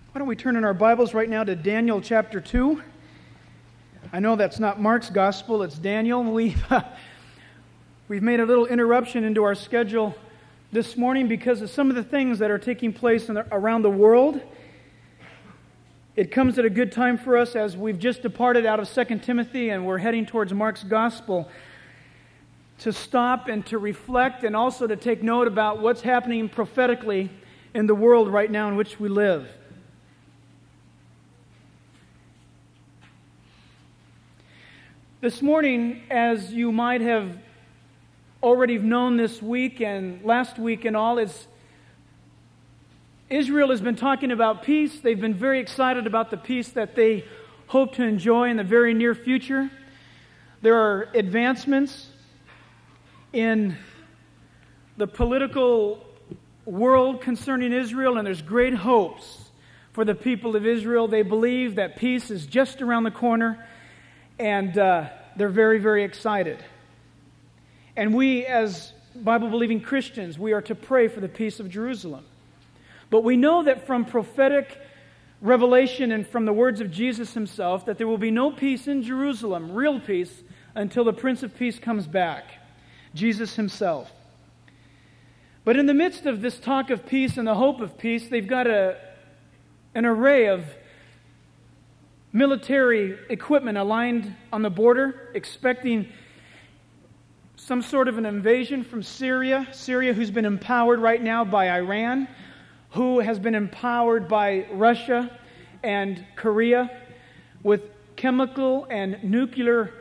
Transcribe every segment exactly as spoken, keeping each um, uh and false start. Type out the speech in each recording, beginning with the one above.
Why don't we turn in our Bibles right now to Daniel chapter two? I know that's not Mark's gospel, it's Daniel. We've, uh, we've made a little interruption into our schedule this morning because of some of the things that are taking place in the, around the world. It comes at a good time for us as we've just departed out of Second Timothy and we're heading towards Mark's gospel to stop and to reflect and also to take note about what's happening prophetically in the world right now in which we live. This morning, as you might have already known this week and last week and all, is Israel has been talking about peace. They've been very excited about the peace that they hope to enjoy in the very near future. There are advancements in the political world concerning Israel, and there's great hopes for the people of Israel. They believe that peace is just around the corner. And uh, they're very, very excited. And we, as Bible-believing Christians, we are to pray for the peace of Jerusalem. But we know that from prophetic revelation and from the words of Jesus himself, that there will be no peace in Jerusalem, real peace, until the Prince of Peace comes back, Jesus himself. But in the midst of this talk of peace and the hope of peace, they've got a, an array of military equipment aligned on the border, expecting some sort of an invasion from Syria. Syria, who's been empowered right now by Iran, who has been empowered by Russia and Korea with chemical and nuclear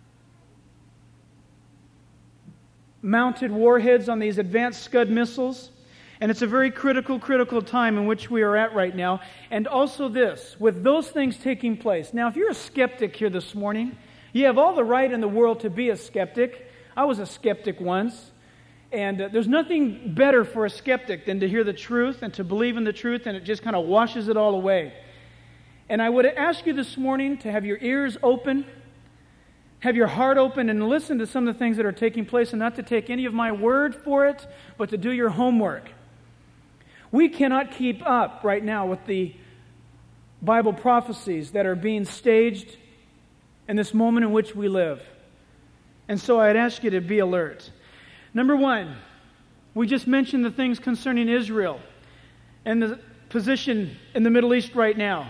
mounted warheads on these advanced Scud missiles. And it's a very critical, critical time in which we are at right now. And also this, with those things taking place. Now, if you're a skeptic here this morning, you have all the right in the world to be a skeptic. I was a skeptic once. And uh, there's nothing better for a skeptic than to hear the truth and to believe in the truth, and it just kind of washes it all away. And I would ask you this morning to have your ears open, have your heart open, and listen to some of the things that are taking place, and not to take any of my word for it, but to do your homework. We cannot keep up right now with the Bible prophecies that are being staged in this moment in which we live. And so I'd ask you to be alert. Number one, we just mentioned the things concerning Israel and the position in the Middle East right now.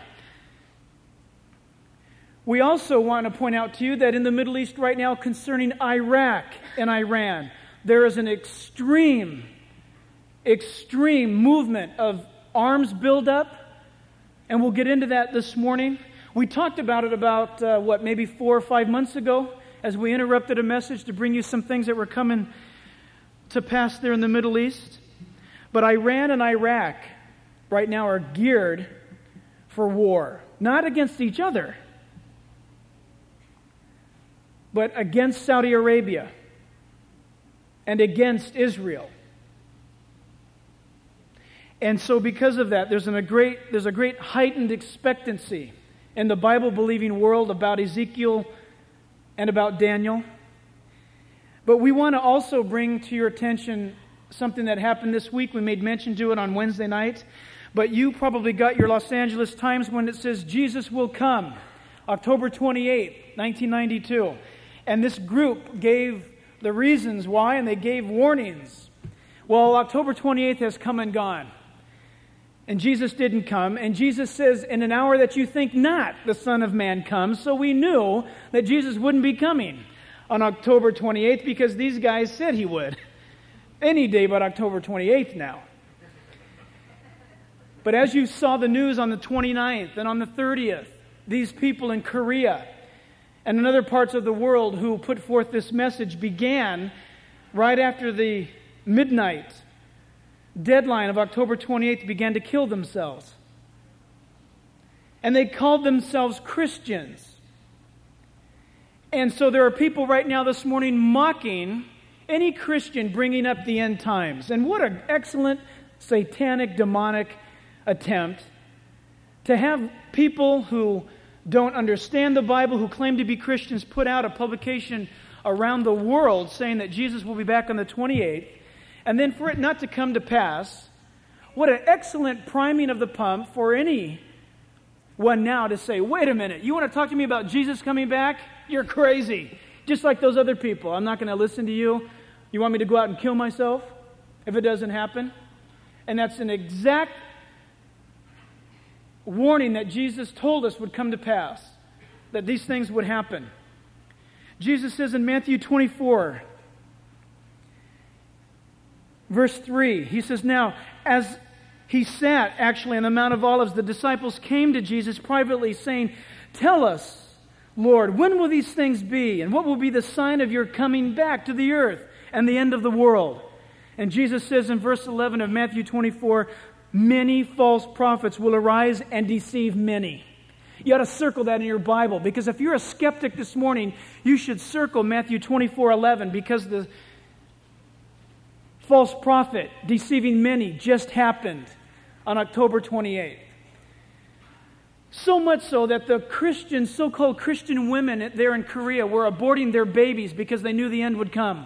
We also want to point out to you that in the Middle East right now concerning Iraq and Iran, there is an extreme extreme movement of arms buildup, and we'll get into that this morning. We talked about it about, uh, what, maybe four or five months ago, as we interrupted a message to bring you some things that were coming to pass there in the Middle East. But Iran and Iraq right now are geared for war, not against each other, but against Saudi Arabia and against Israel. And so because of that, there's, an, a great, there's a great heightened expectancy in the Bible-believing world about Ezekiel and about Daniel. But we want to also bring to your attention something that happened this week. We made mention to it on Wednesday night. But you probably got your Los Angeles Times when it says, Jesus will come, October twenty-eighth, nineteen ninety-two. And this group gave the reasons why, and they gave warnings. Well, October twenty-eighth has come and gone. And Jesus didn't come. And Jesus says, in an hour that you think not, the Son of Man comes. So we knew that Jesus wouldn't be coming on October twenty-eighth because these guys said he would. Any day but October twenty-eighth now. But as you saw the news on the twenty-ninth and on the thirtieth, these people in Korea and in other parts of the world who put forth this message began right after the midnight deadline of October twenty-eighth, began to kill themselves. And they called themselves Christians. And so there are people right now this morning mocking any Christian bringing up the end times. And what an excellent satanic, demonic attempt to have people who don't understand the Bible, who claim to be Christians, put out a publication around the world saying that Jesus will be back on the twenty-eighth. And then for it not to come to pass, what an excellent priming of the pump for any one now to say, wait a minute, you want to talk to me about Jesus coming back? You're crazy. Just like those other people. I'm not going to listen to you. You want me to go out and kill myself if it doesn't happen? And that's an exact warning that Jesus told us would come to pass, that these things would happen. Jesus says in Matthew twenty-four, verse three, he says, now, as he sat actually on the Mount of Olives, the disciples came to Jesus privately saying, tell us, Lord, when will these things be? And what will be the sign of your coming back to the earth and the end of the world? And Jesus says in verse eleven of Matthew twenty-four, many false prophets will arise and deceive many. You ought to circle that in your Bible, because if you're a skeptic this morning, you should circle Matthew twenty-four eleven, because the false prophet deceiving many just happened on October twenty-eighth. So much so that the Christian, so-called Christian women there in Korea were aborting their babies because they knew the end would come.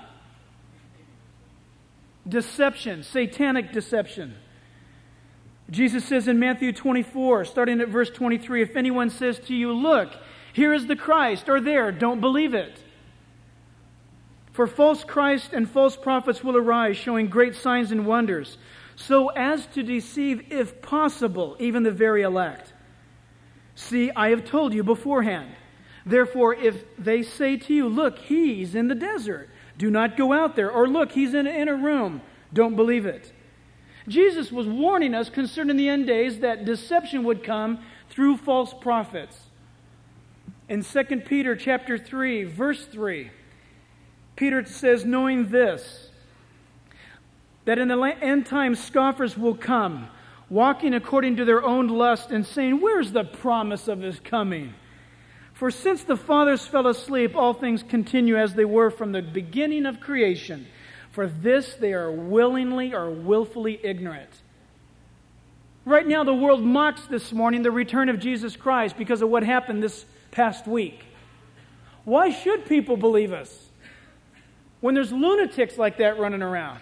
Deception, satanic deception. Jesus says in Matthew twenty-four, starting at verse twenty-three, if anyone says to you, look, here is the Christ, or there, don't believe it. For false Christ and false prophets will arise, showing great signs and wonders, so as to deceive, if possible, even the very elect. See, I have told you beforehand. Therefore, if they say to you, look, he's in the desert, do not go out there. Or look, he's in an inner room, don't believe it. Jesus was warning us concerning the end days that deception would come through false prophets. In Second Peter chapter three, verse three, Peter says, knowing this, that in the end times scoffers will come, walking according to their own lust, and saying, where's the promise of his coming? For since the fathers fell asleep, all things continue as they were from the beginning of creation. For this they are willingly or willfully ignorant. Right now the world mocks this morning the return of Jesus Christ because of what happened this past week. Why should people believe us when there's lunatics like that running around?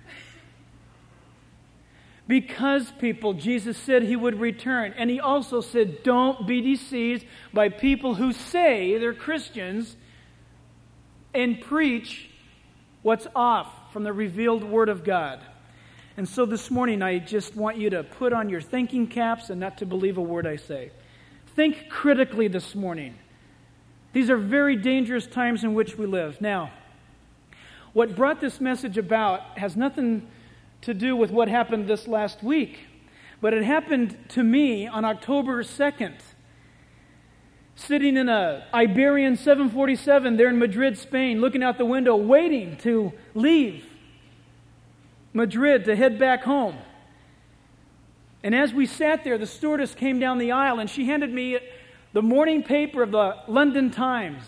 Because, people, Jesus said he would return. And he also said, don't be deceived by people who say they're Christians and preach what's off from the revealed Word of God. And so this morning, I just want you to put on your thinking caps and not to believe a word I say. Think critically this morning. These are very dangerous times in which we live. Now, what brought this message about has nothing to do with what happened this last week, but it happened to me on October second, sitting in a Iberian seven forty-seven there in Madrid, Spain, looking out the window, waiting to leave Madrid to head back home. And as we sat there, the stewardess came down the aisle and she handed me the morning paper of the London Times.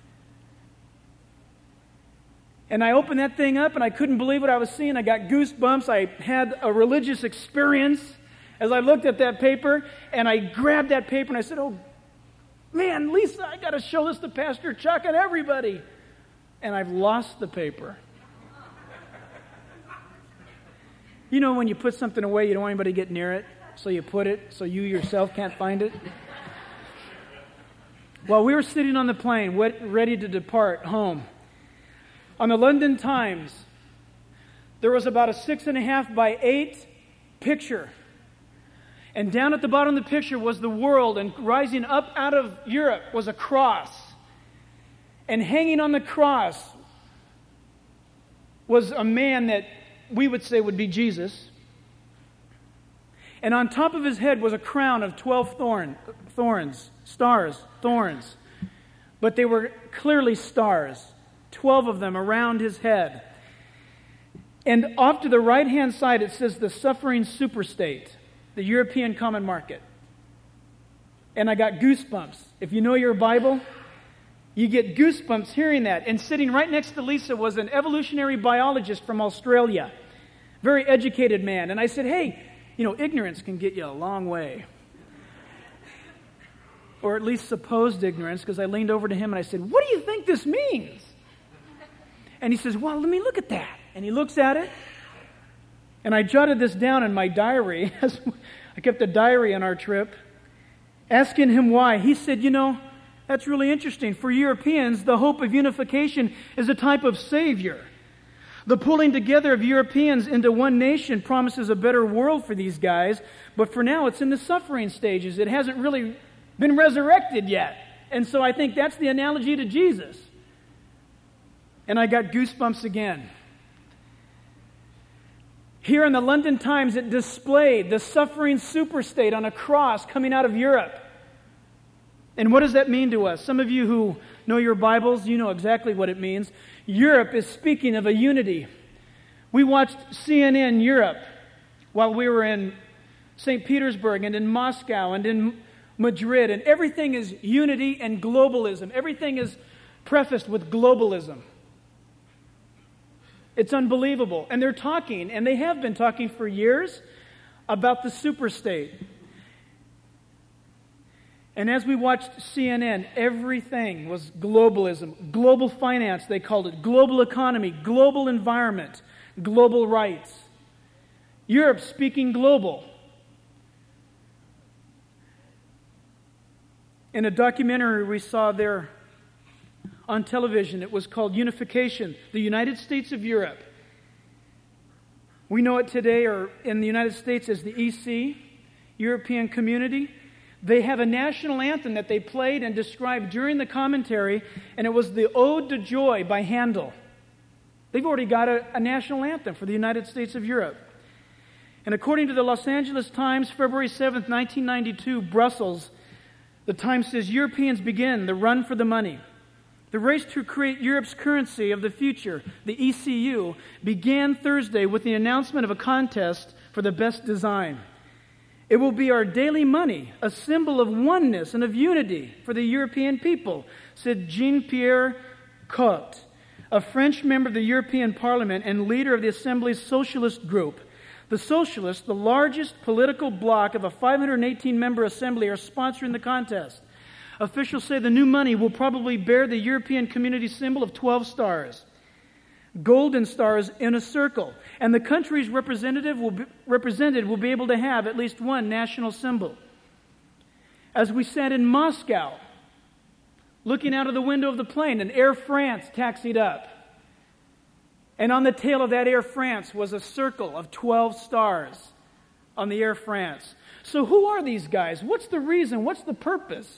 And I opened that thing up and I couldn't believe what I was seeing. I got goosebumps. I had a religious experience as I looked at that paper, and I grabbed that paper and I said, oh, man, Lisa, I got to show this to Pastor Chuck and everybody. And I've lost the paper. You know when you put something away, you don't want anybody to get near it, so you put it so you yourself can't find it? While we were sitting on the plane, ready to depart home, on the London Times, there was about a six and a half by eight picture. And down at the bottom of the picture was the world, and rising up out of Europe was a cross. And hanging on the cross was a man that we would say would be Jesus. And on top of his head was a crown of twelve thorn, thorns, stars, thorns. But they were clearly stars. Twelve of them around his head. And off to the right-hand side it says the suffering superstate, the European common market. And I got goosebumps. If you know your Bible, you get goosebumps hearing that. And sitting right next to Lisa was an evolutionary biologist from Australia. Very educated man. And I said, hey, you know, ignorance can get you a long way. Or at least supposed ignorance, because I leaned over to him and I said, what do you think this means? And he says, well, let me look at that. And he looks at it. And I jotted this down in my diary. I kept a diary on our trip. asking him why. He said, you know, that's really interesting. For Europeans, the hope of unification is a type of savior. The pulling together of Europeans into one nation promises a better world for these guys, but for now it's in the suffering stages. It hasn't really been resurrected yet. And so I think that's the analogy to Jesus. And I got goosebumps again. Here in the London Times, it displayed the suffering superstate on a cross coming out of Europe. And what does that mean to us? Some of you who know your Bibles, you know exactly what it means. Europe is speaking of a unity. We watched C N N Europe while we were in Saint Petersburg and in Moscow and in Madrid, and everything is unity and globalism. Everything is prefaced with globalism. It's unbelievable. And they're talking, and they have been talking for years, about the superstate. And as we watched C N N, everything was globalism, global finance, they called it, global economy, global environment, global rights. Europe speaking global. In a documentary we saw there on television, it was called Unification, the United States of Europe. We know it today, or in the United States, as the E C, European Community. They have a national anthem that they played and described during the commentary, and it was the Ode to Joy by Handel. They've already got a, a national anthem for the United States of Europe. And according to the Los Angeles Times, February seventh, nineteen ninety-two, Brussels, the Times says, Europeans begin the run for the money. The race to create Europe's currency of the future, the E C U, began Thursday with the announcement of a contest for the best design. It will be our daily money, a symbol of oneness and of unity for the European people, said Jean-Pierre Cotte, a French member of the European Parliament and leader of the Assembly's Socialist Group. The Socialists, the largest political bloc of a five hundred eighteen member assembly, are sponsoring the contest. Officials say the new money will probably bear the European Community symbol of twelve stars. Golden stars in a circle. And the country's representative will be, represented will be able to have at least one national symbol. As we sat in Moscow, looking out of the window of the plane, an Air France taxied up. And on the tail of that Air France was a circle of twelve stars on the Air France. So who are these guys? What's the reason? What's the purpose?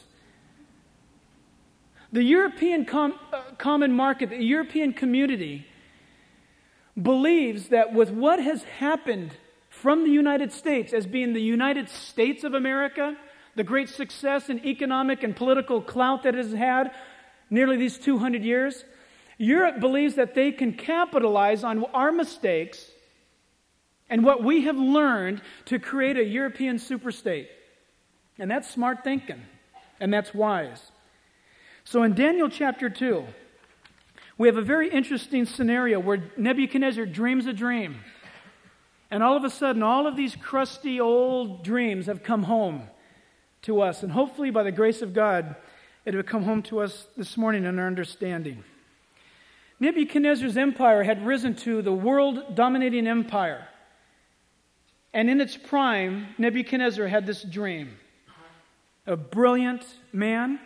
The European com- uh, Common Market, the European Community, believes that with what has happened from the United States as being the United States of America, the great success in economic and political clout that it has had nearly these two hundred years, Europe believes that they can capitalize on our mistakes and what we have learned to create a European superstate. And that's smart thinking, and that's wise. So in Daniel chapter two, we have a very interesting scenario where Nebuchadnezzar dreams a dream. And all of a sudden, all of these crusty old dreams have come home to us. And hopefully, by the grace of God, it will come home to us this morning in our understanding. Nebuchadnezzar's empire had risen to the world-dominating empire. And in its prime, Nebuchadnezzar had this dream. A brilliant man.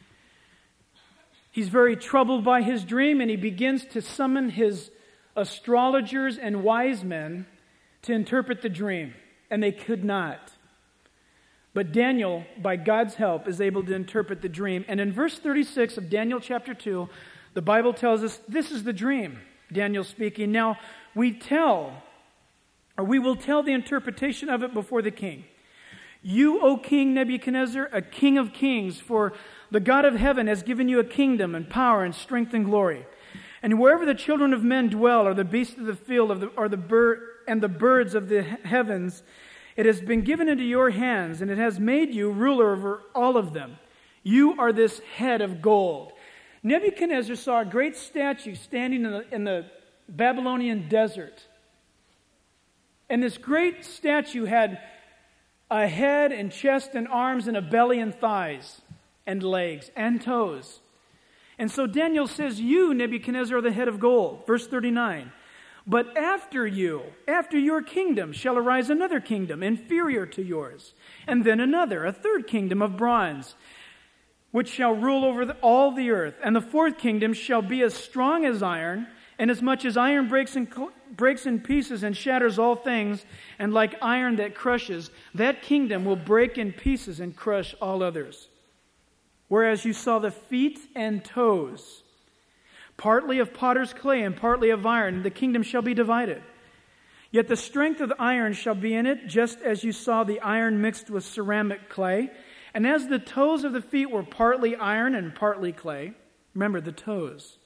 He's very troubled by his dream, and he begins to summon his astrologers and wise men to interpret the dream. And they could not. But Daniel, by God's help, is able to interpret the dream. And in verse thirty-six of Daniel chapter two, the Bible tells us, this is the dream, Daniel speaking. Now, we tell, or we will tell the interpretation of it before the king. You, O King Nebuchadnezzar, a king of kings, for the God of heaven has given you a kingdom and power and strength and glory. And wherever the children of men dwell, or the beasts of the field, or the, or the bird, and the birds of the heavens, it has been given into your hands, and it has made you ruler over all of them. You are this head of gold. Nebuchadnezzar saw a great statue standing in the, in the Babylonian desert. And this great statue had a head and chest and arms and a belly and thighs and legs and toes. And so Daniel says, you, Nebuchadnezzar, are the head of gold. Verse thirty-nine. But after you, after your kingdom, shall arise another kingdom inferior to yours, and then another, a third kingdom of bronze, which shall rule over the, all the earth. And the fourth kingdom shall be as strong as iron, and as much as iron breaks in, breaks in pieces and shatters all things, and like iron that crushes, that kingdom will break in pieces and crush all others. Whereas you saw the feet and toes, partly of potter's clay and partly of iron, the kingdom shall be divided. Yet the strength of the iron shall be in it, just as you saw the iron mixed with ceramic clay. And as the toes of the feet were partly iron and partly clay, remember the toes,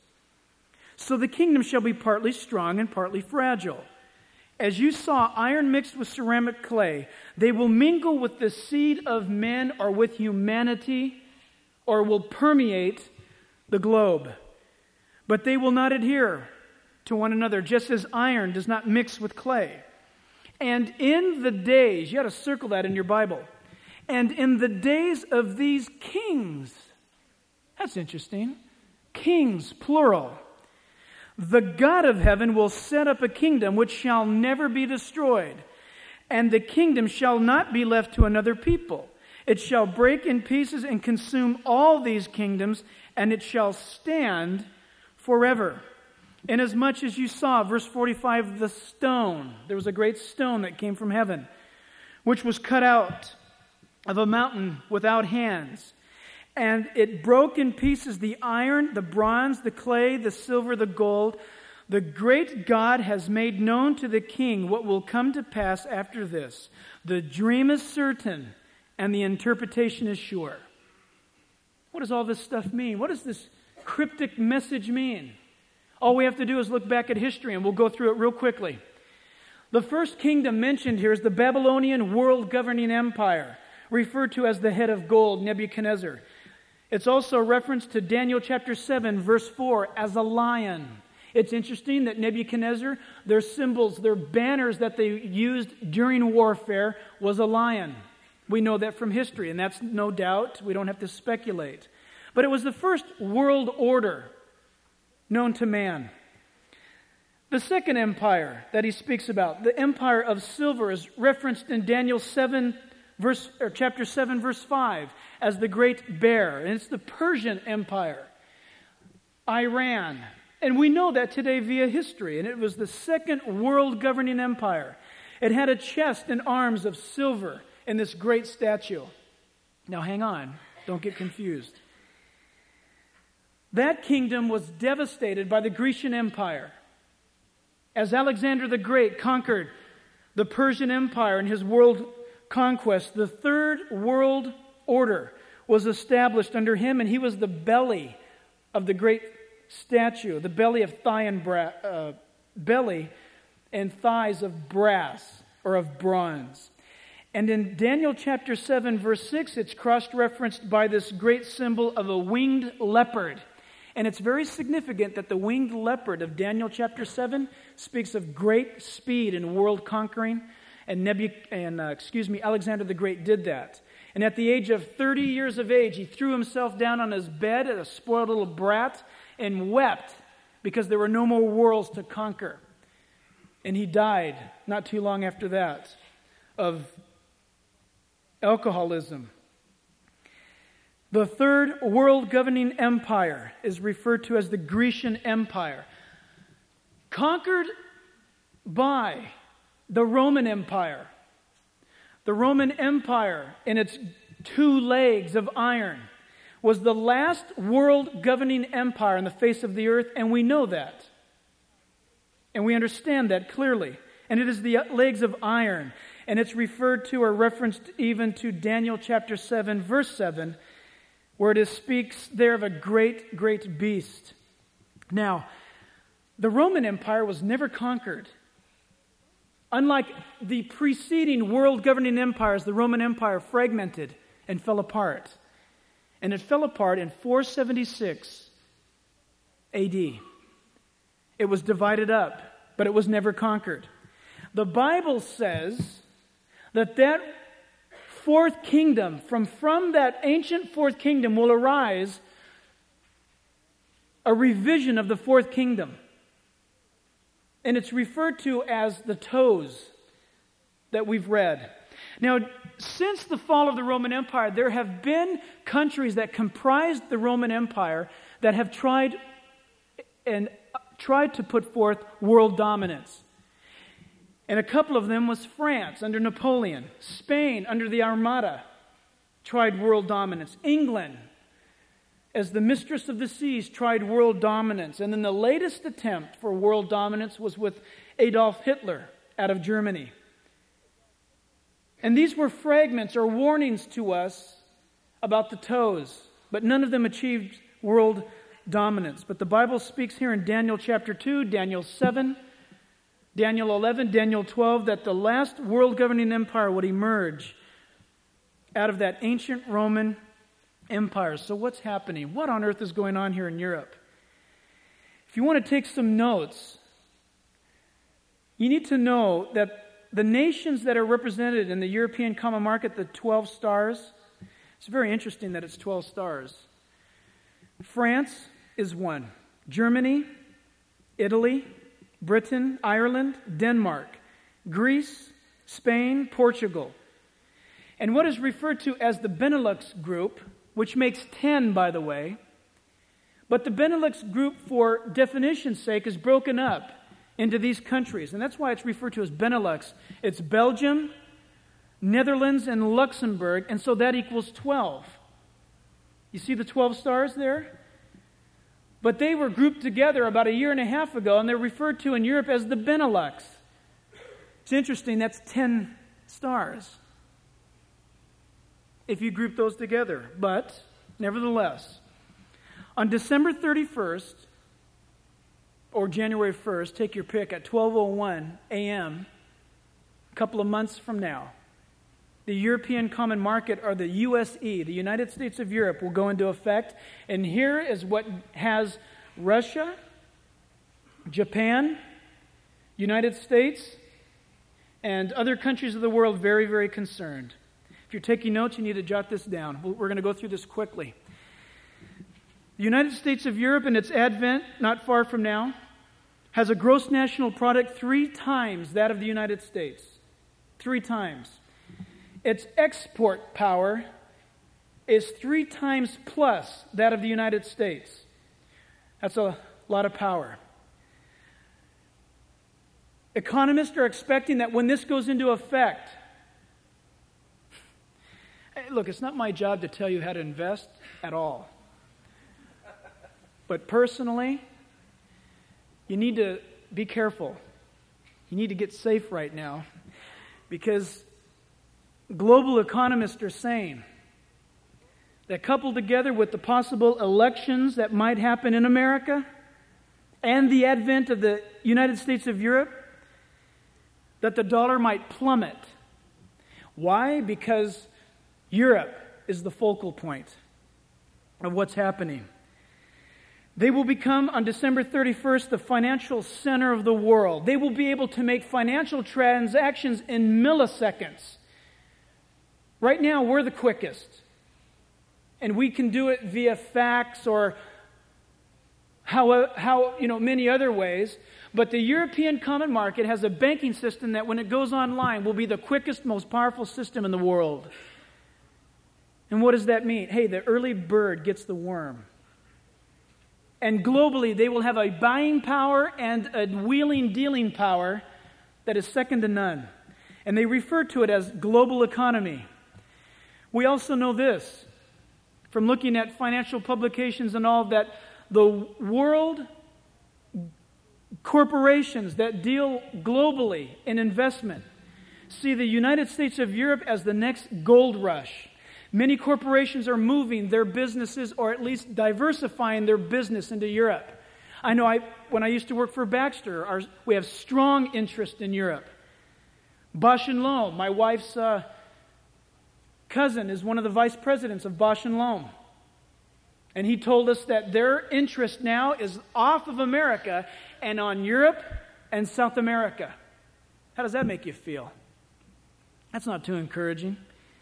so the kingdom shall be partly strong and partly fragile. As you saw iron mixed with ceramic clay, they will mingle with the seed of men or with humanity, or will permeate the globe. But they will not adhere to one another, just as iron does not mix with clay. And in the days, you got to circle that in your Bible, and in the days of these kings, that's interesting, kings, plural, the God of heaven will set up a kingdom which shall never be destroyed, and the kingdom shall not be left to another people. It shall break in pieces and consume all these kingdoms, and it shall stand forever. Inasmuch as you saw, verse forty-five, the stone, there was a great stone that came from heaven, which was cut out of a mountain without hands. And it broke in pieces the iron, the bronze, the clay, the silver, the gold. The great God has made known to the king what will come to pass after this. The dream is certain, and the interpretation is sure. What does all this stuff mean? What does this cryptic message mean? All we have to do is look back at history, and we'll go through it real quickly. The first kingdom mentioned here is the Babylonian world governing empire, referred to as the head of gold, Nebuchadnezzar. It's also a reference to Daniel chapter seven, verse four, as a lion. It's interesting that Nebuchadnezzar, their symbols, their banners that they used during warfare was a lion. We know that from history, and that's no doubt. We don't have to speculate. But it was the first world order known to man. The second empire that he speaks about, the empire of silver, is referenced in Daniel seven, verse, or chapter seven, verse five, as the great bear. And it's the Persian Empire, Iran. And we know that today via history. And it was the second world governing empire. It had a chest and arms of silver in this great statue. Now hang on, don't get confused. That kingdom was devastated by the Grecian Empire. As Alexander the Great conquered the Persian Empire in his world conquest, the third world order was established under him, and he was the belly of the great statue, the belly of thigh and bra- uh, belly and thighs of brass or of bronze. And in Daniel chapter seven, verse six, it's cross-referenced by this great symbol of a winged leopard. And it's very significant that the winged leopard of Daniel chapter seven speaks of great speed and world conquering. And, Nebu- and uh, excuse me, Alexander the Great did that. And at the age of thirty years of age, he threw himself down on his bed as a spoiled little brat and wept because there were no more worlds to conquer. And he died not too long after that of alcoholism. The third world governing empire is referred to as the Grecian Empire, conquered by the Roman Empire. The Roman Empire, in its two legs of iron, was the last world governing empire on the face of the earth, and we know that. And we understand that clearly. And it is the legs of iron, and it's referred to or referenced even to Daniel chapter seven, verse seven, where it speaks there of a great, great beast. Now, the Roman Empire was never conquered. Unlike the preceding world governing empires, the Roman Empire fragmented and fell apart. And it fell apart in four seventy-six A D. It was divided up, but it was never conquered. The Bible says that that fourth kingdom, from, from that ancient fourth kingdom will arise a revision of the fourth kingdom. And it's referred to as the toes that we've read. Now, since the fall of the Roman Empire, there have been countries that comprised the Roman Empire that have tried and tried to put forth world dominance. And a couple of them was France under Napoleon, Spain under the Armada tried world dominance, England as the mistress of the seas tried world dominance, and then the latest attempt for world dominance was with Adolf Hitler out of Germany. And these were fragments or warnings to us about the toes, but none of them achieved world dominance. But the Bible speaks here in Daniel chapter two, Daniel seven, Daniel eleven, Daniel twelve, that the last world governing empire would emerge out of that ancient Roman empire. So what's happening? What on earth is going on here in Europe? If you want to take some notes, you need to know that the nations that are represented in the European Common Market, the twelve stars, it's very interesting that it's twelve stars. France is one. Germany, Italy, Britain, Ireland, Denmark, Greece, Spain, Portugal. And what is referred to as the Benelux group, which makes ten, by the way, but the Benelux group, for definition's sake, is broken up into these countries. And that's why it's referred to as Benelux. It's Belgium, Netherlands, and Luxembourg, and so that equals twelve. You see the twelve stars there? But they were grouped together about a year and a half ago, and they're referred to in Europe as the Benelux. It's interesting, that's ten stars if you group those together. But, nevertheless, on December thirty-first, or January first, take your pick, at twelve oh one a.m., a couple of months from now, the European Common Market, or the U S E, the United States of Europe, will go into effect. And here is what has Russia, Japan, United States, and other countries of the world very, very concerned. If you're taking notes, you need to jot this down. We're going to go through this quickly. The United States of Europe, in its advent, not far from now, has a gross national product three times that of the United States. Three times. Its export power is three times plus that of the United States. That's a lot of power. Economists are expecting that when this goes into effect, hey, look, it's not my job to tell you how to invest at all. But personally, you need to be careful. You need to get safe right now, because global economists are saying that, coupled together with the possible elections that might happen in America and the advent of the United States of Europe, that the dollar might plummet. Why? Because Europe is the focal point of what's happening. They will become, on December thirty-first, the financial center of the world. They will be able to make financial transactions in milliseconds. Right now, we're the quickest. And we can do it via fax or how, how, you know, many other ways. But the European Common Market has a banking system that, when it goes online, will be the quickest, most powerful system in the world. And what does that mean? Hey, the early bird gets the worm. And globally, they will have a buying power and a wheeling, dealing power that is second to none. And they refer to it as global economy. We also know this, from looking at financial publications and all, that the world corporations that deal globally in investment see the United States of Europe as the next gold rush. Many corporations are moving their businesses, or at least diversifying their business, into Europe. I know I, when I used to work for Baxter, our, we have strong interest in Europe. Bausch and Lomb, my wife's uh, cousin, is one of the vice presidents of Bausch and Lomb. And he told us that their interest now is off of America and on Europe and South America. How does that make you feel? That's not too encouraging.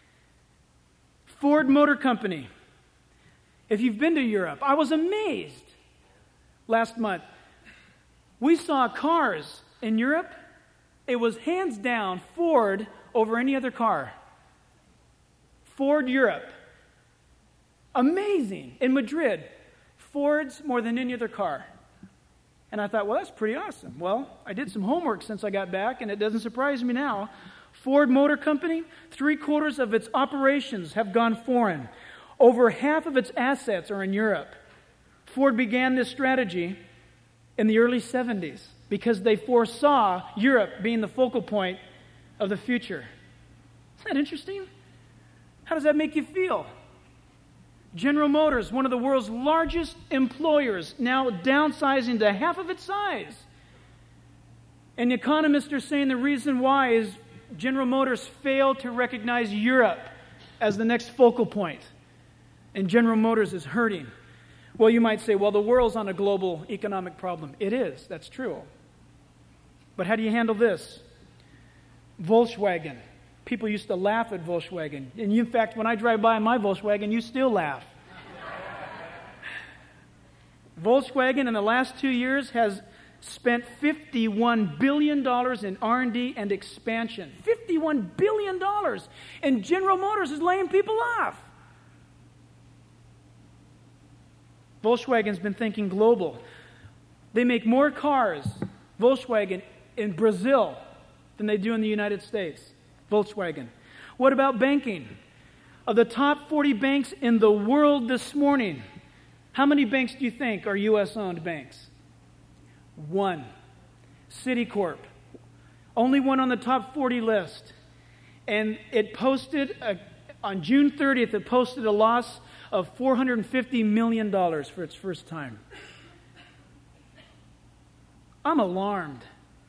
Ford Motor Company. If you've been to Europe, I was amazed last month. We saw cars in Europe, it was hands down Ford over any other car. Ford Europe. Amazing. In Madrid, Ford's more than any other car. And I thought, well, that's pretty awesome. Well, I did some homework since I got back, and it doesn't surprise me now. Ford Motor Company, three quarters of its operations have gone foreign. Over half of its assets are in Europe. Ford began this strategy in the early seventies because they foresaw Europe being the focal point of the future. Isn't that interesting? How does that make you feel? General Motors, one of the world's largest employers, now downsizing to half of its size. And economists are saying the reason why is General Motors failed to recognize Europe as the next focal point. And General Motors is hurting. Well, you might say, well, the world's on a global economic problem. It is. That's true. But how do you handle this? Volkswagen. People used to laugh at Volkswagen. And in fact, when I drive by my Volkswagen, you still laugh. Volkswagen in the last two years has spent fifty-one billion dollars in R and D and expansion. fifty-one billion dollars. And General Motors is laying people off. Volkswagen's been thinking global. They make more cars, Volkswagen, in Brazil than they do in the United States. Volkswagen. What about banking? Of the top forty banks in the world this morning, how many banks do you think are U S-owned banks? One. Citicorp. Only one on the top forty list. And it posted, a, on June thirtieth, it posted a loss of four hundred fifty million dollars for its first time. I'm alarmed.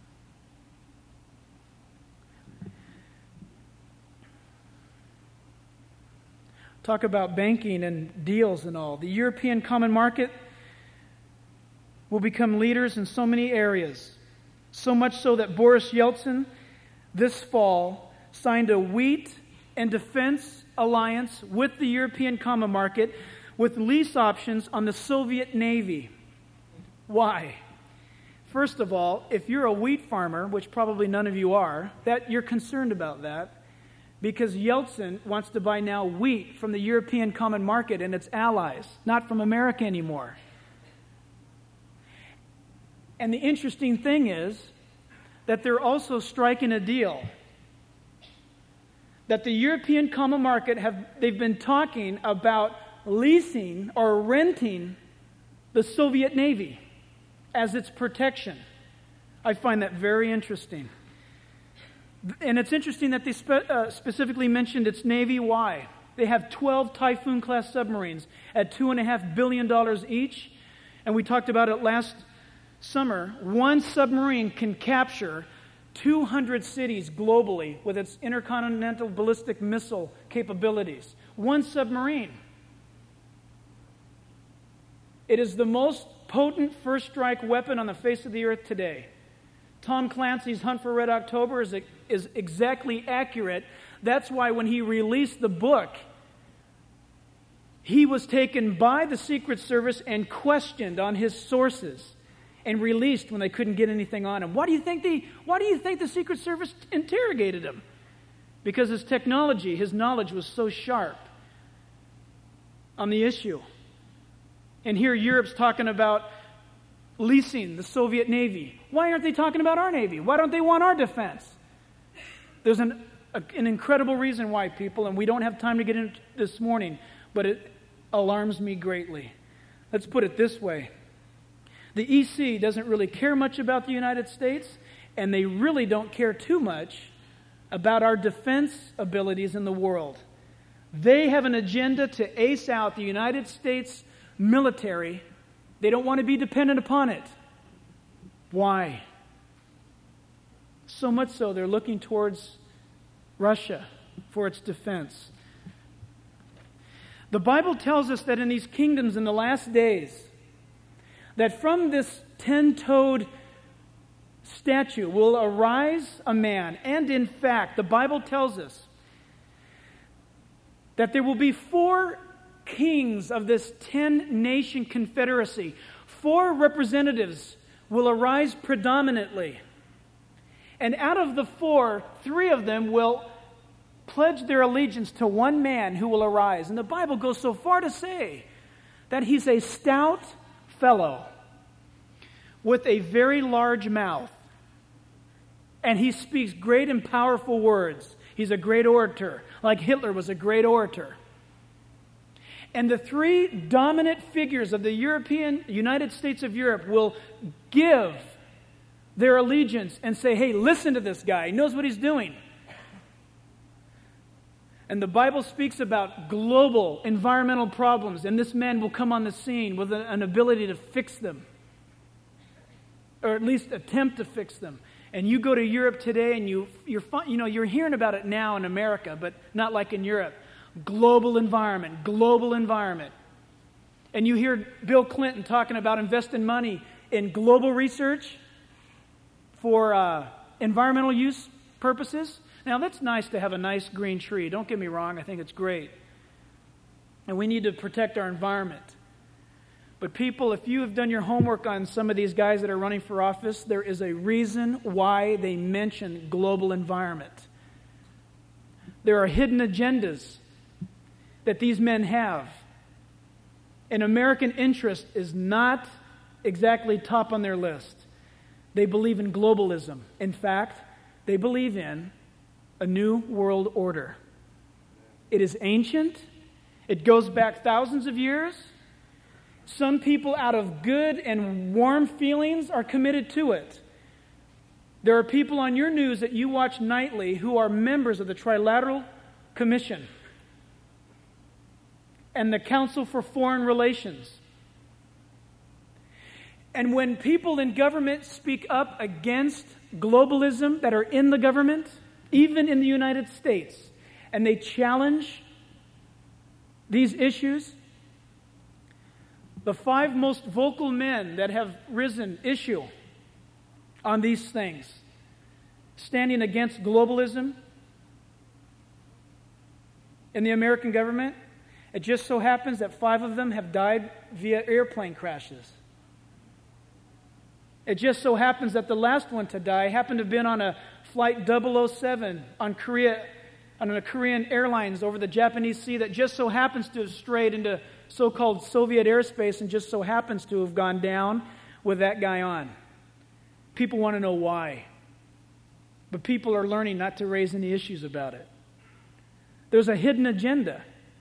Talk about banking and deals and all. The European Common Market will become leaders in so many areas. So much so that Boris Yeltsin this fall signed a wheat and defense alliance with the European Common Market with lease options on the Soviet Navy. Why? First of all, if you're a wheat farmer, which probably none of you are, that you're concerned about that. Because Yeltsin wants to buy now wheat from the European Common Market and its allies, not from America anymore. And the interesting thing is that they're also striking a deal. That the European Common Market, have they've been talking about leasing or renting the Soviet Navy as its protection. I find that very interesting. And it's interesting that they spe- uh, specifically mentioned its Navy. Why? They have twelve Typhoon-class submarines at two point five billion dollars each. And we talked about it last summer. One submarine can capture two hundred cities globally with its intercontinental ballistic missile capabilities. One submarine. It is the most potent first-strike weapon on the face of the earth today. Tom Clancy's Hunt for Red October is, is exactly accurate. That's why when he released the book, he was taken by the Secret Service and questioned on his sources and released when they couldn't get anything on him. Why do you think the, why do you think the Secret Service interrogated him? Because his technology, his knowledge was so sharp on the issue. And here Europe's talking about leasing the Soviet Navy. Why aren't they talking about our Navy? Why don't they want our defense? There's an, a, an incredible reason why, people, and we don't have time to get into this morning, but it alarms me greatly. Let's put it this way. The E C doesn't really care much about the United States, and they really don't care too much about our defense abilities in the world. They have an agenda to ace out the United States military. They don't want to be dependent upon it. Why? So much so, they're looking towards Russia for its defense. The Bible tells us that in these kingdoms in the last days, that from this ten-toed statue will arise a man. And in fact, the Bible tells us that there will be four kings of this ten-nation confederacy. Four representatives will arise predominantly. And out of the four, three of them will pledge their allegiance to one man who will arise. And the Bible goes so far to say that he's a stout fellow with a very large mouth. And he speaks great and powerful words. He's a great orator, like Hitler was a great orator. And the three dominant figures of the European, United States of Europe will give their allegiance and say, hey, listen to this guy. He knows what he's doing. And the Bible speaks about global environmental problems, and this man will come on the scene with an ability to fix them, or at least attempt to fix them. And you go to Europe today, and you, you're, you know, you're hearing about it now in America, but not like in Europe. Global environment, global environment. And you hear Bill Clinton talking about investing money in global research for uh, environmental use purposes. Now, that's nice to have a nice green tree. Don't get me wrong, I think it's great. And we need to protect our environment. But people, if you have done your homework on some of these guys that are running for office, there is a reason why they mention global environment. There are hidden agendas that these men have. And American interest is not exactly top on their list. They believe in globalism. In fact, they believe in a new world order. It is ancient. It goes back thousands of years. Some people, out of good and warm feelings, are committed to it. There are people on your news that you watch nightly who are members of the Trilateral Commission and the Council for Foreign Relations. And when people in government speak up against globalism that are in the government, even in the United States, and they challenge these issues, the five most vocal men that have risen issue on these things, standing against globalism in the American government, it just so happens that five of them have died via airplane crashes. It just so happens that the last one to die happened to have been on a flight double oh seven on Korea, on a Korean Airlines over the Japanese Sea that just so happens to have strayed into so-called Soviet airspace and just so happens to have gone down with that guy on. People want to know why. But people are learning not to raise any issues about it. There's a hidden agenda.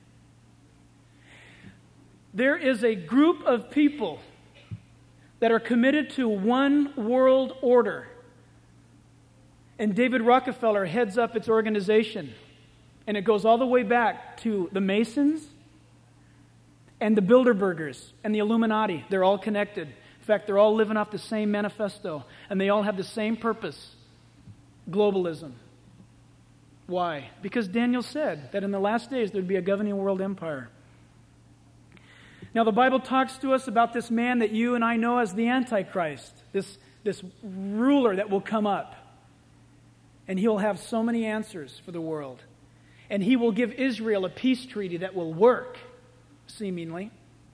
There is a group of people that are committed to one world order. And David Rockefeller heads up its organization. And it goes all the way back to the Masons and the Bilderbergers and the Illuminati. They're all connected. In fact, they're all living off the same manifesto. And they all have the same purpose. Globalism. Why? Because Daniel said that in the last days there would be a governing world empire. Now, the Bible talks to us about this man that you and I know as the Antichrist, this, this ruler that will come up. And he'll have so many answers for the world. And he will give Israel a peace treaty that will work, seemingly.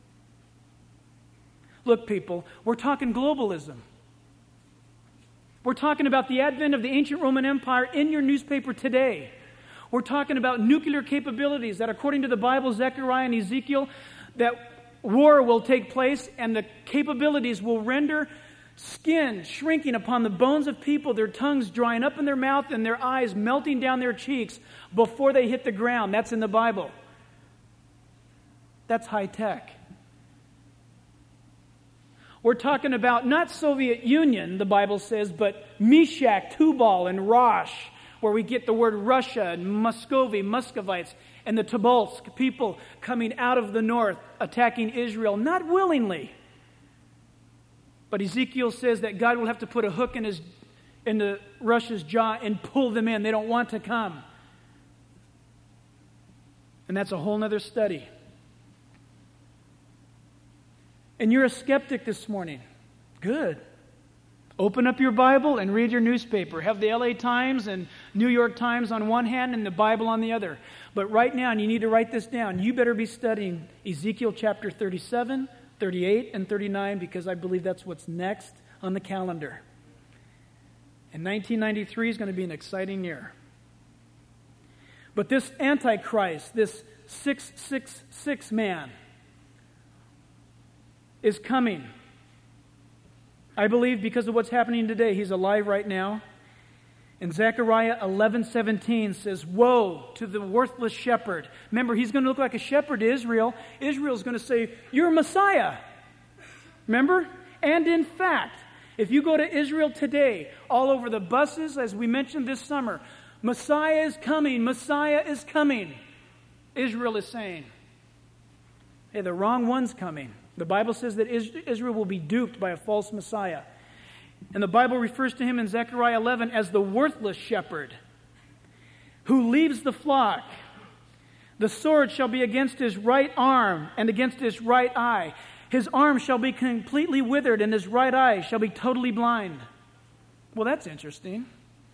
Look, people, we're talking globalism. We're talking about the advent of the ancient Roman Empire in your newspaper today. We're talking about nuclear capabilities that, according to the Bible, Zechariah and Ezekiel, that war will take place and the capabilities will render skin shrinking upon the bones of people, their tongues drying up in their mouth and their eyes melting down their cheeks before they hit the ground. That's in the Bible. That's high tech. We're talking about not Soviet Union, the Bible says, but Meshach, Tubal, and Rosh, where we get the word Russia and Muscovy, Muscovites, and the Tobolsk people coming out of the north, attacking Israel, not willingly. But Ezekiel says that God will have to put a hook in his, into Russia's jaw and pull them in. They don't want to come. And that's a whole other study. And you're a skeptic this morning. Good. Open up your Bible and read your newspaper. Have the L A Times and New York Times on one hand and the Bible on the other. But right now, and you need to write this down, you better be studying Ezekiel chapter thirty-seven, thirty-eight, and thirty-nine, because I believe that's what's next on the calendar. And nineteen ninety-three is going to be an exciting year. But this Antichrist, this six six six man, is coming. I believe because of what's happening today, he's alive right now. And Zechariah eleven seventeen says, woe to the worthless shepherd. Remember, he's going to look like a shepherd to Israel. Israel's going to say, you're Messiah. Remember? And in fact, if you go to Israel today, all over the buses, as we mentioned this summer, Messiah is coming, Messiah is coming. Israel is saying, hey, the wrong one's coming. The Bible says that Israel will be duped by a false Messiah. And the Bible refers to him in Zechariah eleven as the worthless shepherd who leaves the flock. The sword shall be against his right arm and against his right eye. His arm shall be completely withered and his right eye shall be totally blind. Well, that's interesting.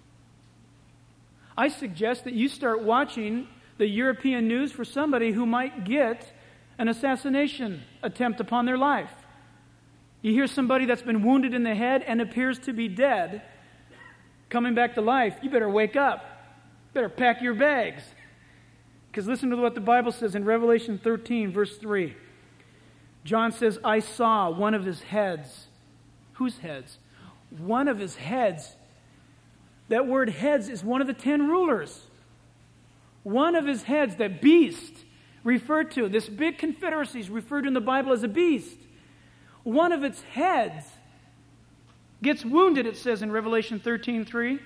I suggest that you start watching the European news for somebody who might get an assassination attempt upon their life. You hear somebody that's been wounded in the head and appears to be dead coming back to life. You better wake up. Better pack your bags. Because listen to what the Bible says in Revelation thirteen, verse three. John says, I saw one of his heads. Whose heads? One of his heads. That word heads is one of the ten rulers. One of his heads, that beast referred to, this big confederacy is referred to in the Bible as a beast. One of its heads gets wounded, it says in Revelation thirteen three,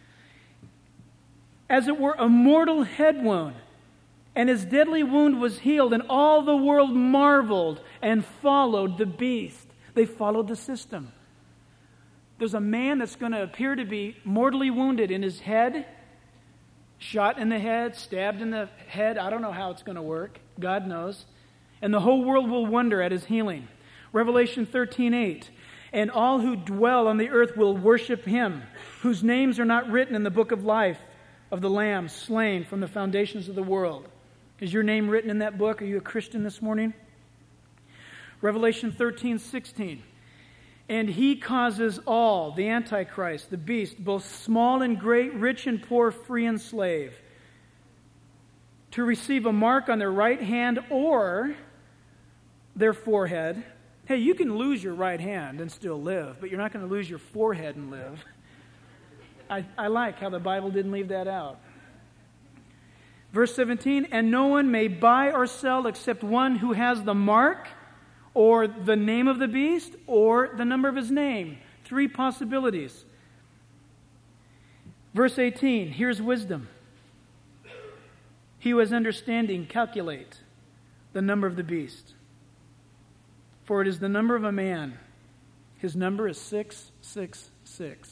as it were a mortal head wound. And his deadly wound was healed, and all the world marveled and followed the beast. They followed the system. There's a man that's going to appear to be mortally wounded in his head, shot in the head, stabbed in the head. I don't know how it's going to work. God knows. And the whole world will wonder at his healing. Revelation thirteen eight. And all who dwell on the earth will worship him, whose names are not written in the book of life of the Lamb slain from the foundations of the world. Is your name written in that book? Are you a Christian this morning? Revelation thirteen sixteen. And he causes all, the Antichrist, the beast, both small and great, rich and poor, free and slave, to receive a mark on their right hand or their forehead. Hey, you can lose your right hand and still live, but you're not going to lose your forehead and live. I, I like how the Bible didn't leave that out. Verse seventeen, and no one may buy or sell except one who has the mark or the name of the beast or the number of his name. Three possibilities. Verse eighteen, here's wisdom. He who has understanding, calculate the number of the beast. For it is the number of a man. His number is six six six.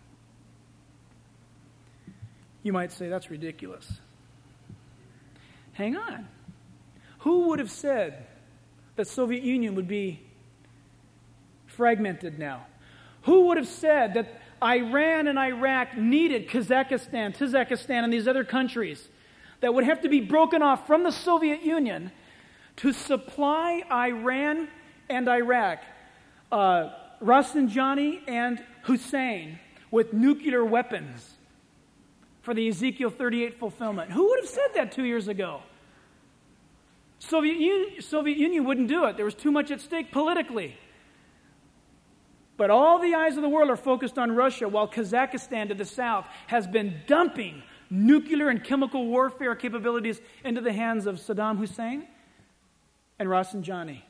You might say, that's ridiculous. Hang on. Who would have said that the Soviet Union would be fragmented now? Who would have said that Iran and Iraq needed Kazakhstan, Tajikistan, and these other countries that would have to be broken off from the Soviet Union to supply Iran and Iraq, uh, Rafsanjani and Hussein, with nuclear weapons for the Ezekiel thirty-eight fulfillment? Who would have said that two years ago? Soviet Union, Soviet Union wouldn't do it. There was too much at stake politically. But all the eyes of the world are focused on Russia, while Kazakhstan to the south has been dumping nuclear and chemical warfare capabilities into the hands of Saddam Hussein and Rafsanjani.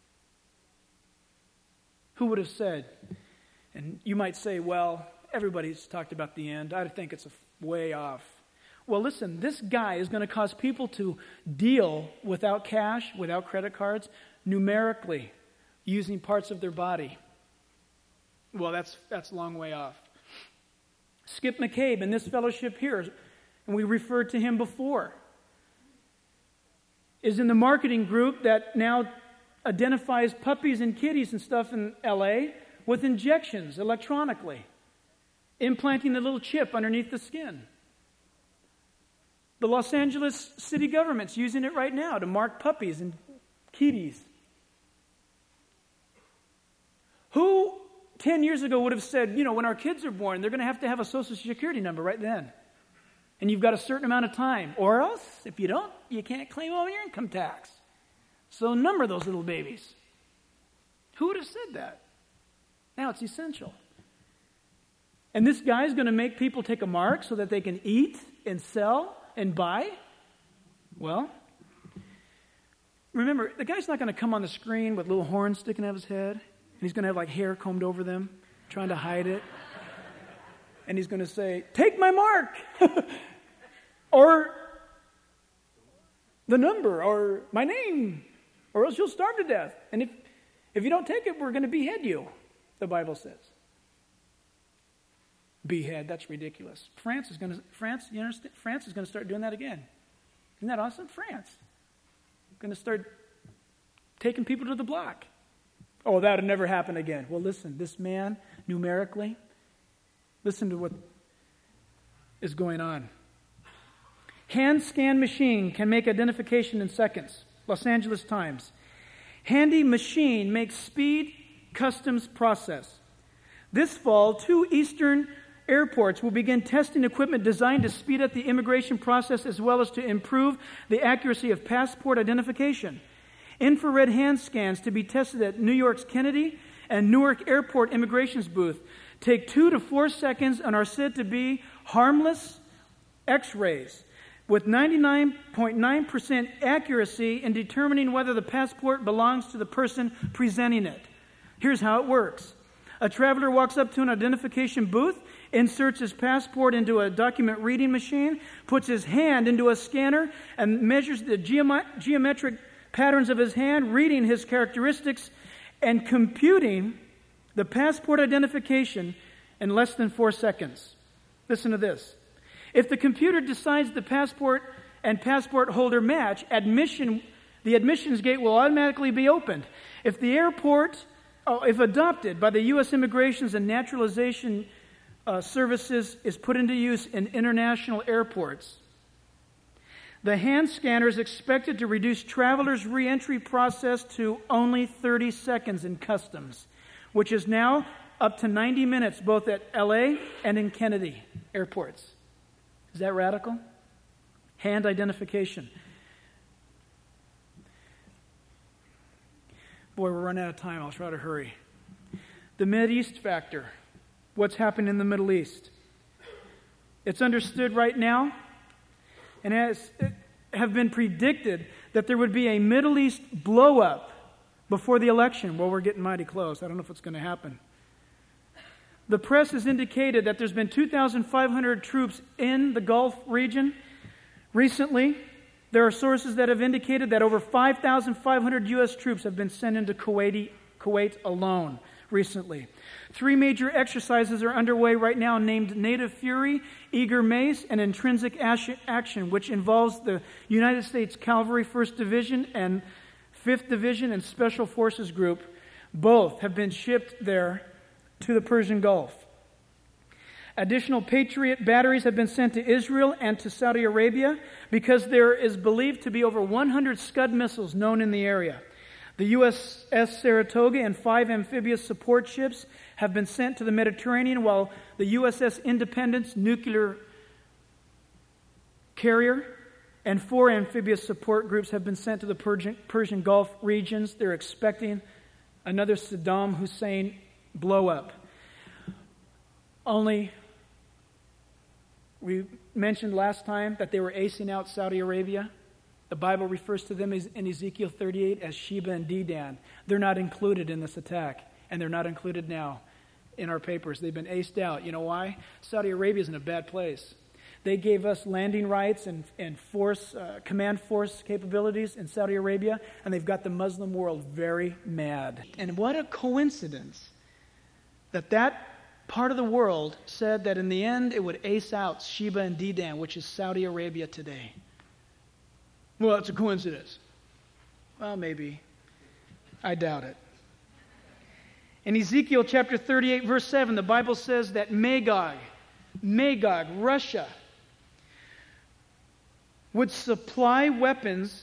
Who would have said? And you might say, well, everybody's talked about the end. I think it's a way off. Well, listen, this guy is going to cause people to deal without cash, without credit cards, numerically, using parts of their body. Well, that's that's a long way off. Skip McCabe in this fellowship here, and we referred to him before, is in the marketing group that now identifies puppies and kitties and stuff in L A with injections electronically, implanting the little chip underneath the skin. The Los Angeles city government's using it right now to mark puppies and kitties. Who ten years ago would have said, you know, when our kids are born, they're going to have to have a Social Security number right then. And you've got a certain amount of time. Or else, if you don't, you can't claim all your income tax. So number those little babies. Who would have said that? Now it's essential. And this guy's going to make people take a mark so that they can eat and sell and buy? Well, remember, the guy's not going to come on the screen with little horns sticking out of his head. And he's going to have like hair combed over them, trying to hide it. And he's going to say, take my mark. Or the number, or my name, or else you'll starve to death. And if, if you don't take it, we're going to behead you, the Bible says. Behead, that's ridiculous. France is going to, France, you understand? France is going to start doing that again. Isn't that awesome? France. Going to start taking people to the block. Oh, that would never happen again. Well, listen, this man, numerically, listen to what is going on. Hand scan machine can make identification in seconds. Los Angeles Times. Handy machine makes speed customs process. This fall, two eastern airports will begin testing equipment designed to speed up the immigration process as well as to improve the accuracy of passport identification. Infrared hand scans to be tested at New York's Kennedy and Newark Airport immigrations booth take two to four seconds and are said to be harmless X-rays with ninety-nine point nine percent accuracy in determining whether the passport belongs to the person presenting it. Here's how it works. A traveler walks up to an identification booth, inserts his passport into a document reading machine, puts his hand into a scanner, and measures the geom- geometric patterns of his hand, reading his characteristics, and computing the passport identification in less than four seconds. Listen to this. If the computer decides the passport and passport holder match, admission, the admissions gate will automatically be opened. If the airport, oh, if adopted by the U S Immigrations and Naturalization uh, Services, is put into use in international airports, the hand scanner is expected to reduce travelers' re-entry process to only thirty seconds in customs, which is now up to ninety minutes both at L A and in Kennedy airports. Is that radical? Hand identification. Boy, we're running out of time. I'll try to hurry. The Mideast factor. What's happening in the Middle East? It's understood right now and has have been predicted that there would be a Middle East blow-up before the election. Well, we're getting mighty close. I don't know if it's going to happen. The press has indicated that there's been two thousand five hundred troops in the Gulf region recently. There are sources that have indicated that over five thousand five hundred U S troops have been sent into Kuwaiti, Kuwait alone recently. Three major exercises are underway right now named Native Fury, Eager Mace, and Intrinsic Action, which involves the United States Cavalry first Division and fifth Division and Special Forces Group. Both have been shipped there to the Persian Gulf. Additional Patriot batteries have been sent to Israel and to Saudi Arabia because there is believed to be over one hundred Scud missiles known in the area. The U S S Saratoga and five amphibious support ships have been sent to the Mediterranean, while the U S S Independence nuclear carrier and four amphibious support groups have been sent to the Persian, Persian Gulf regions. They're expecting another Saddam Hussein blow up. Only, we mentioned last time that they were acing out Saudi Arabia. The Bible refers to them as, in Ezekiel thirty-eight as Sheba and Dedan. They're not included in this attack, and they're not included now in our papers. They've been aced out. You know why? Saudi Arabia is in a bad place. They gave us landing rights and, and force, uh, command force capabilities in Saudi Arabia, and they've got the Muslim world very mad. And what a coincidence that that part of the world said that in the end it would ace out Sheba and Dedan, which is Saudi Arabia today. Well, it's a coincidence. Well, maybe. I doubt it. In Ezekiel chapter thirty-eight, verse seven, the Bible says that Magog, Magog, Russia, would supply weapons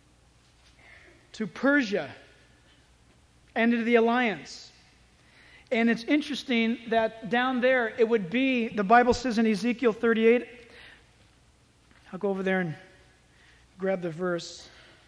to Persia and to the alliance. And it's interesting that down there, it would be, the Bible says in Ezekiel thirty-eight, I'll go over there and grab the verse.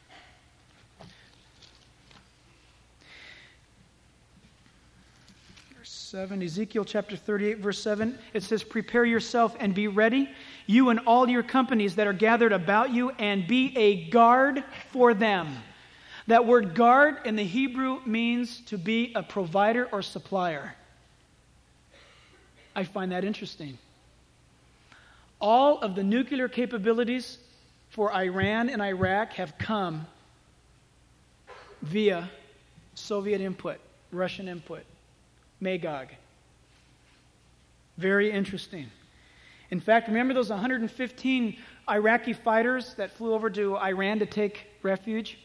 Verse seven, Ezekiel chapter thirty-eight, verse seven, it says, "Prepare yourself and be ready, you and all your companies that are gathered about you, and be a guard for them." That word guard in the Hebrew means to be a provider or supplier. I find that interesting. All of the nuclear capabilities for Iran and Iraq have come via Soviet input, Russian input, Magog. Very interesting. In fact, remember those one hundred fifteen Iraqi fighters that flew over to Iran to take refuge?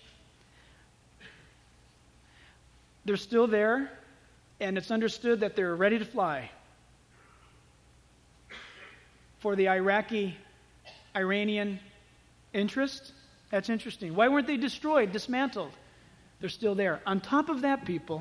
They're still there, and it's understood that they're ready to fly for the Iraqi, Iranian interest. That's interesting. Why weren't they destroyed, dismantled? They're still there. On top of that, people,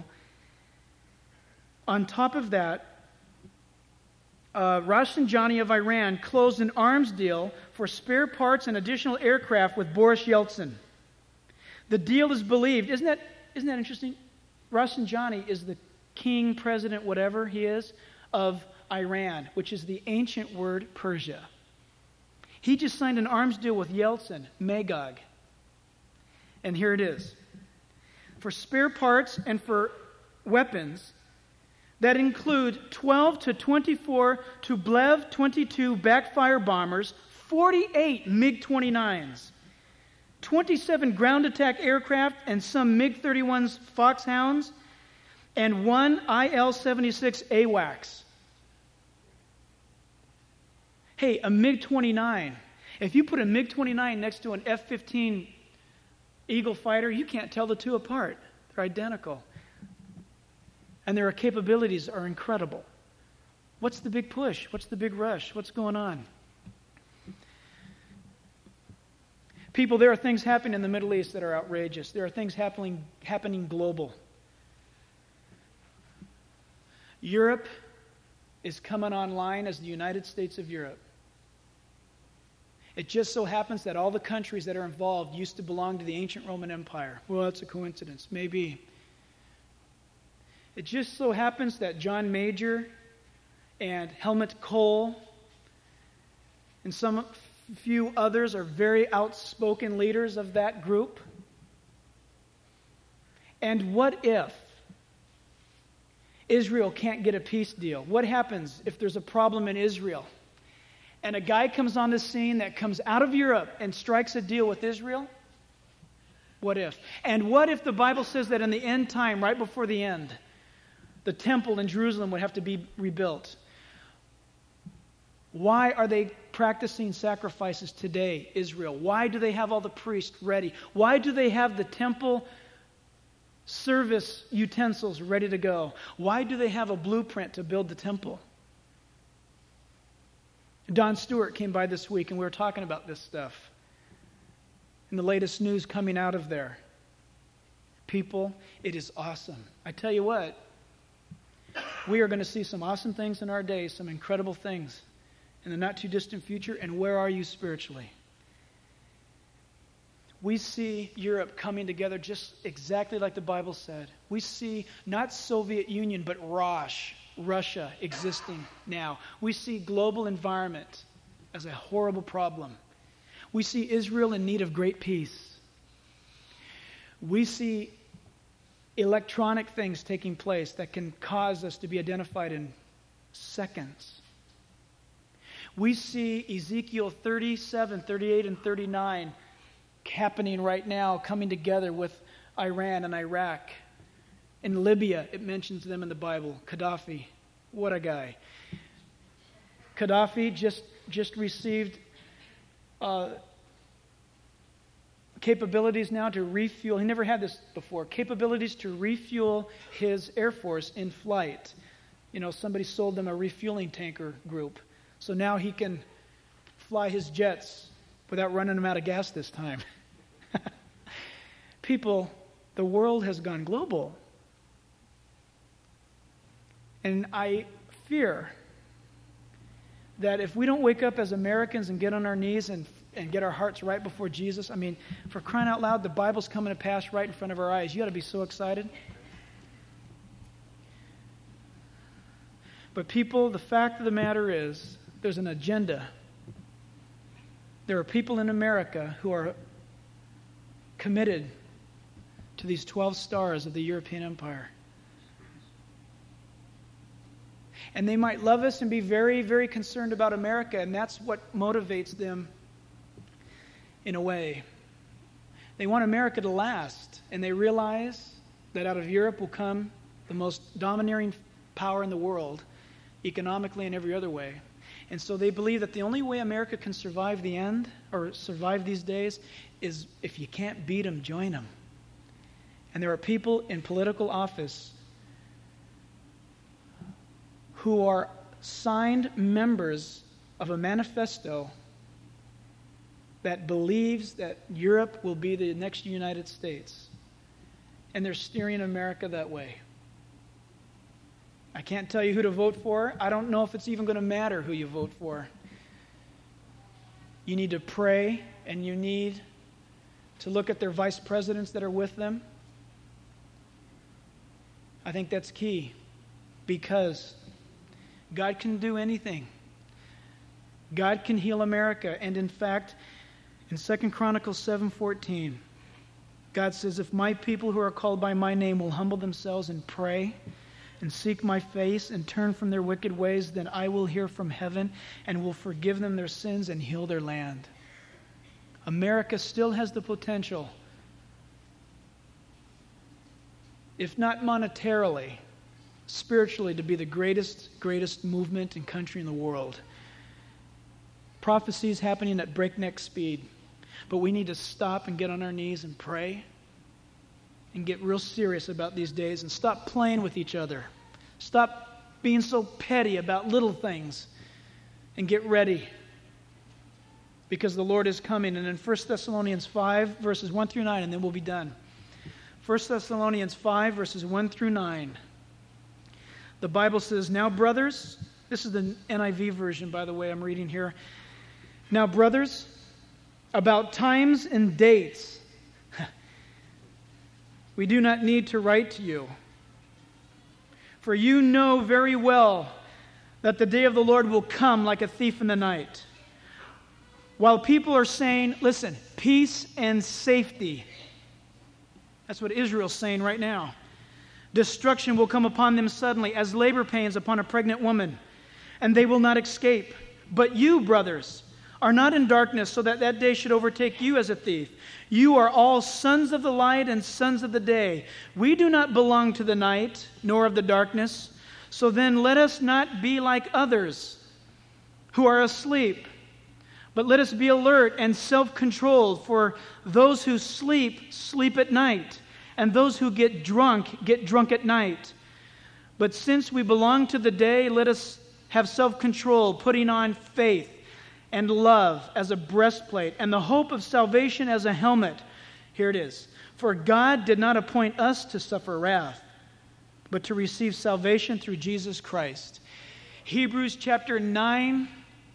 on top of that, uh, Rafsanjani of Iran closed an arms deal for spare parts and additional aircraft with Boris Yeltsin. The deal is believed. Isn't that, isn't that interesting? Rafsanjani is the king, president, whatever he is, of Iran, which is the ancient word Persia. He just signed an arms deal with Yeltsin, Magog. And here it is. For spare parts and for weapons that include twelve to twenty-four Tupolev twenty-two backfire bombers, forty-eight MiG twenty-nines, twenty-seven ground attack aircraft and some MiG thirty-ones Foxhounds, and one I L seventy-six AWACS. Hey, a MiG twenty-nine. If you put a MiG twenty-nine next to an F fifteen Eagle fighter, you can't tell the two apart. They're identical. And their capabilities are incredible. What's the big push? What's the big rush? What's going on? People, there are things happening in the Middle East that are outrageous. There are things happening, happening global. Europe is coming online as the United States of Europe. It just so happens that all the countries that are involved used to belong to the ancient Roman Empire. Well, that's a coincidence. Maybe. It just so happens that John Major and Helmut Kohl and some few others are very outspoken leaders of that group. And what if Israel can't get a peace deal? What happens if there's a problem in Israel? And a guy comes on the scene that comes out of Europe and strikes a deal with Israel? What if? And what if the Bible says that in the end time, right before the end, the temple in Jerusalem would have to be rebuilt? Why are they practicing sacrifices today, Israel? Why do they have all the priests ready? Why do they have the temple service utensils ready to go? Why do they have a blueprint to build the temple? Don Stewart came by this week and we were talking about this stuff. And the latest news coming out of there. People, it is awesome. I tell you what, we are going to see some awesome things in our days, some incredible things in the not too distant future. And where are you spiritually? We see Europe coming together just exactly like the Bible said. We see not Soviet Union, but Rosh, Russia, existing now. We see global environment as a horrible problem. We see Israel in need of great peace. We see electronic things taking place that can cause us to be identified in seconds. We see Ezekiel thirty-seven, thirty-eight, and thirty-nine happening right now, coming together with Iran and Iraq. In Libya, it mentions them in the Bible. Gaddafi, what a guy. Gaddafi just, just received uh, capabilities now to refuel. He never had this before. Capabilities to refuel his Air Force in flight. You know, somebody sold them a refueling tanker group. So now he can fly his jets without running them out of gas this time. People, the world has gone global. And I fear that if we don't wake up as Americans and get on our knees and, and get our hearts right before Jesus, I mean, for crying out loud, the Bible's coming to pass right in front of our eyes. You ought to be so excited. But people, the fact of the matter is, there's an agenda. There are people in America who are committed to these twelve stars of the European Empire. And they might love us and be very, very concerned about America, and that's what motivates them in a way. They want America to last, and they realize that out of Europe will come the most domineering power in the world, economically and every other way. And so they believe that the only way America can survive the end, or survive these days, is if you can't beat them, join them. And there are people in political office who are signed members of a manifesto that believes that Europe will be the next United States. And they're steering America that way. I can't tell you who to vote for. I don't know if it's even going to matter who you vote for. You need to pray, and you need to look at their vice presidents that are with them. I think that's key, because God can do anything. God can heal America. And in fact, in Second Chronicles seven fourteen, God says, if my people who are called by my name will humble themselves and pray and seek my face and turn from their wicked ways, then I will hear from heaven and will forgive them their sins and heal their land. America still has the potential, if not monetarily, spiritually, to be the greatest, greatest movement and country in the world. Prophecy is happening at breakneck speed, but we need to stop and get on our knees and pray and get real serious about these days and stop playing with each other. Stop being so petty about little things and get ready, because the Lord is coming. And in First Thessalonians five, verses one through nine, and then we'll be done. First Thessalonians five, verses one through nine. The Bible says, now brothers, this is the N I V version, by the way, I'm reading here. Now brothers, about times and dates, we do not need to write to you. For you know very well that the day of the Lord will come like a thief in the night. While people are saying, listen, peace and safety. That's what Israel's saying right now. Destruction will come upon them suddenly, as labor pains upon a pregnant woman, and they will not escape. But you, brothers, are not in darkness, so that that day should overtake you as a thief. You are all sons of the light and sons of the day. We do not belong to the night, nor of the darkness. So then let us not be like others who are asleep, but let us be alert and self-controlled, for those who sleep, sleep at night, and those who get drunk, get drunk at night. But since we belong to the day, let us have self-control, putting on faith and love as a breastplate, and the hope of salvation as a helmet. Here it is. For God did not appoint us to suffer wrath, but to receive salvation through Jesus Christ. Hebrews chapter nine.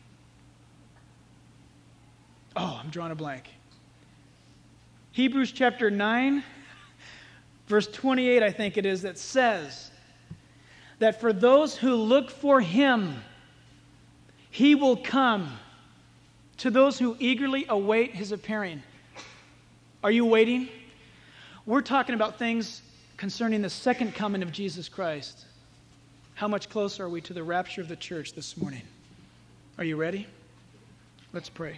Oh, I'm drawing a blank. Hebrews chapter nine, verse twenty-eight, I think it is, that says that for those who look for Him, He will come. To those who eagerly await His appearing. Are you waiting? We're talking about things concerning the second coming of Jesus Christ. How much closer are we to the rapture of the church this morning? Are you ready? Let's pray.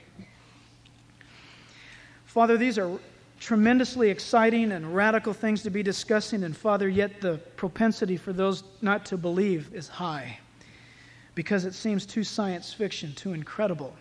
Father, these are tremendously exciting and radical things to be discussing, and Father, yet the propensity for those not to believe is high, because it seems too science fiction, too incredible.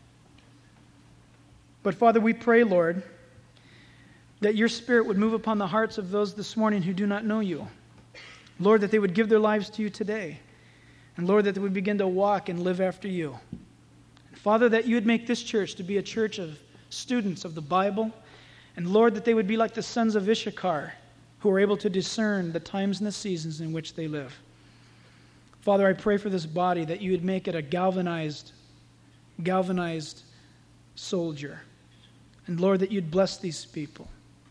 But Father, we pray, Lord, that your Spirit would move upon the hearts of those this morning who do not know you. Lord, that they would give their lives to you today. And Lord, that they would begin to walk and live after you. And Father, that you would make this church to be a church of students of the Bible. And Lord, that they would be like the sons of Issachar, who are able to discern the times and the seasons in which they live. Father, I pray for this body that you would make it a galvanized, galvanized soldier. And Lord, that you'd bless these people.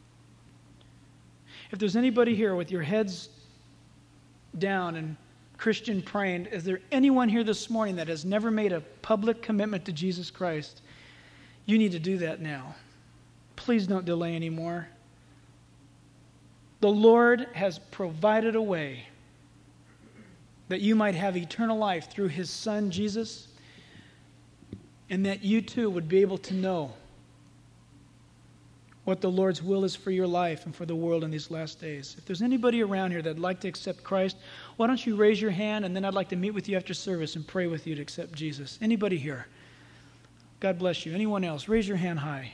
If there's anybody here with your heads down and Christian praying, is there anyone here this morning that has never made a public commitment to Jesus Christ? You need to do that now. Please don't delay anymore. The Lord has provided a way that you might have eternal life through his Son, Jesus, and that you too would be able to know what the Lord's will is for your life and for the world in these last days. If there's anybody around here that'd like to accept Christ, why don't you raise your hand, and then I'd like to meet with you after service and pray with you to accept Jesus. Anybody here? God bless you. Anyone else? Raise your hand high.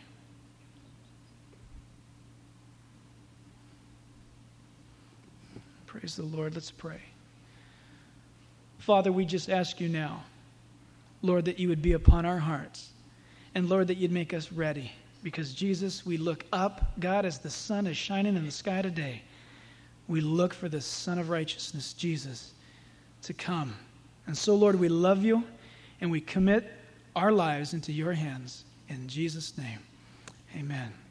Praise the Lord. Let's pray. Father, we just ask you now, Lord, that you would be upon our hearts. And Lord, that you'd make us ready. Because Jesus, we look up, God, as the sun is shining in the sky today. We look for the Son of Righteousness, Jesus, to come. And so, Lord, we love you, and we commit our lives into your hands. In Jesus' name, amen.